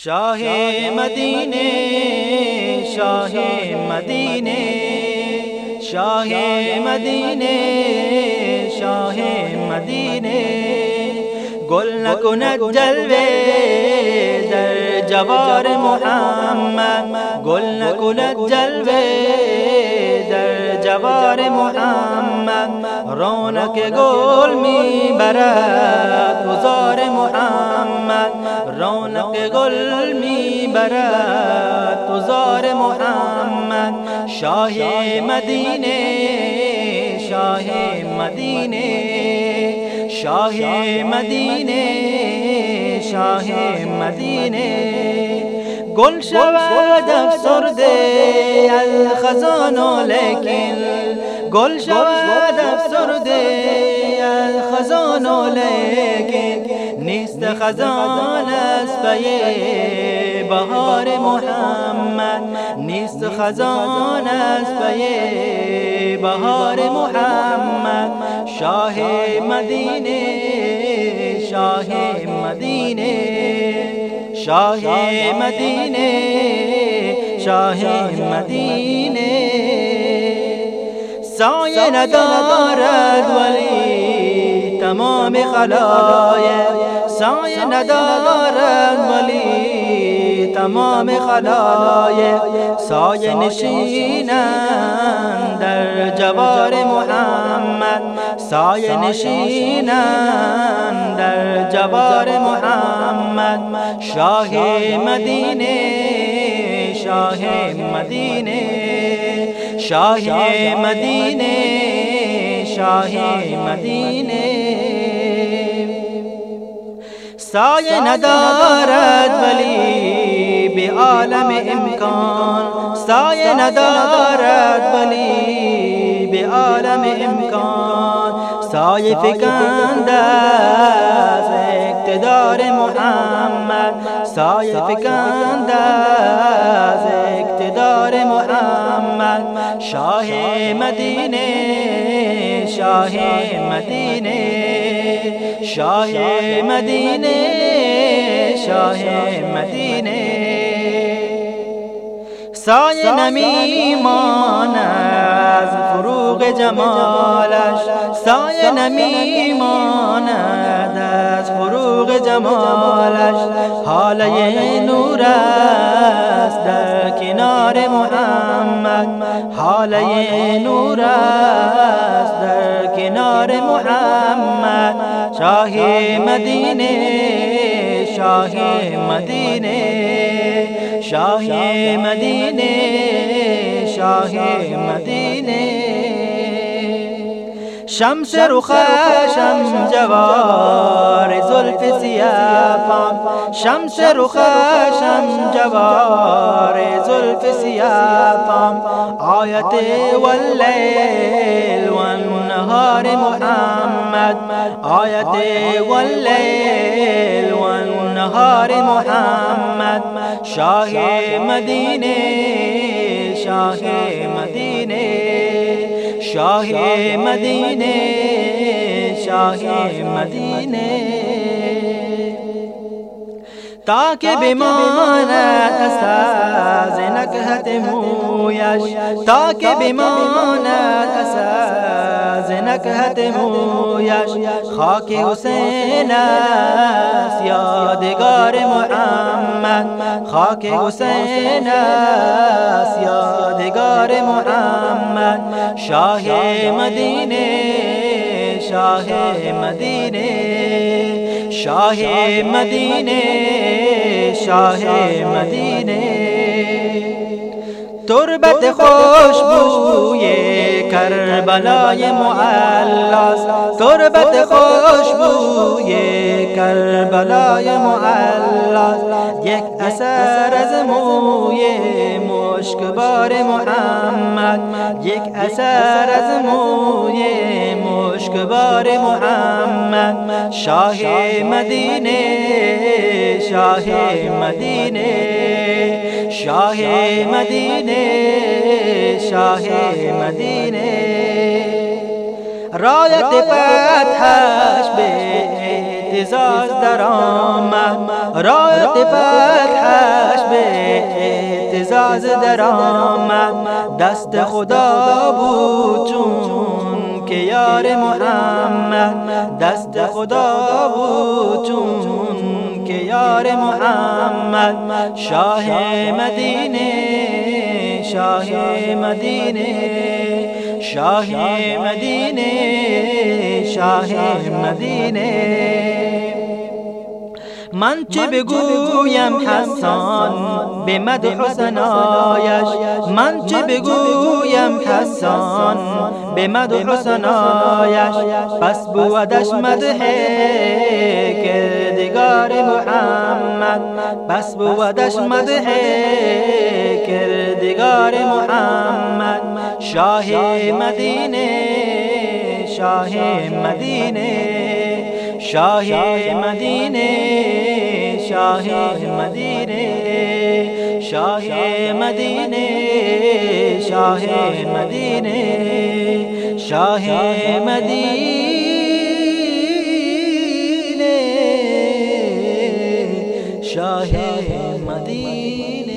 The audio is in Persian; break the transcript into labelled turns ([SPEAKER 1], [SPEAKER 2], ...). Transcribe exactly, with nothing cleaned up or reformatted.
[SPEAKER 1] شاه مدینه شاه مدینه شاه مدینه شاه مدینه گل نکند جلوه در جوار محمد گل نکند جلوه در جوار محمد رونق گل می برد حضار محمد رونق گل می برد حضار محمد شاه مدینه شاه مدینه شاه مدینه شاه مدینه گل شود افسرده الخزان لیکن گل شود افسرده الخزان لیکن نیست خزان از پی بهار محمد نیست خزان از پی بهار محمد شاه مدینه شاه مدینه شاه مدینه شاه مدینه سایه ندارد ولی تمام خلایق سایه ندارد ولی تمام خلایق سایه نشینند در جوار محمد سایه نشینند در جوار محمد شاه مدینه شاه مدینه شاه مدینه شاه مدینه سایه ندارد ولی به عالم امکان سایه ندارد ولی به عالم امکان سایه فکند از اقتدار محمد سایه فکند از اقتدار محمد شاه مدینه شاه مدینه شاه مدینه شاه مدینه سایه نمی ماند از فروغ جمالش سایه نمی ماند از فروغ جمالش حاله نور است در کنار محمد حاله نور است در کنار محمد شاه مدینه شاه مدینه شاه مدینه شاه مدینه شمس رخشم جوار زلف سیاهم شمس رخشم جوار زلف سیاهم آیت واللیل والنهار محمد آیت واللیل والنهار محمد شاه مدینه شاه مدینه شاه مدینه شاه مدینه تا که بماند از نکهت مویش تا که بماند از نکهت مویش خاک حسین است یادگار محمد خاک حسین است یادگار محمد شاه مدینه شاه مدینه شاه مدینه شاه مدینه تربت خوشبوی کربلای معلاس تربت خوشبوی کربلای معلاس یک اثر از موی مشکبار محمد یک اثر از موی مشکبار محمد شاه مدینه شاه مدینه شاه مدینه شاه مدینه رایت فتحش به اعتزاز در آمد رایت فتحش به اعتزاز در آمد، دست خدا بود چون که یار محمد، دست خدا بود چون که یار محمد. شاه مدینه شاه مدینه شاه مدینه شاه مدینه. من چه بگویم حسان به مدح و ثنایش، من چه بگویم حسان به مدح و ثنایش. پس بودش مدح کردگار محمد، پس بودش مدح کردگار محمد. شاه مدینه شاه مدینه شاه مدینه شاه مدینه شاه مدینه شاه مدینه شاه مدینه شاه مدینه.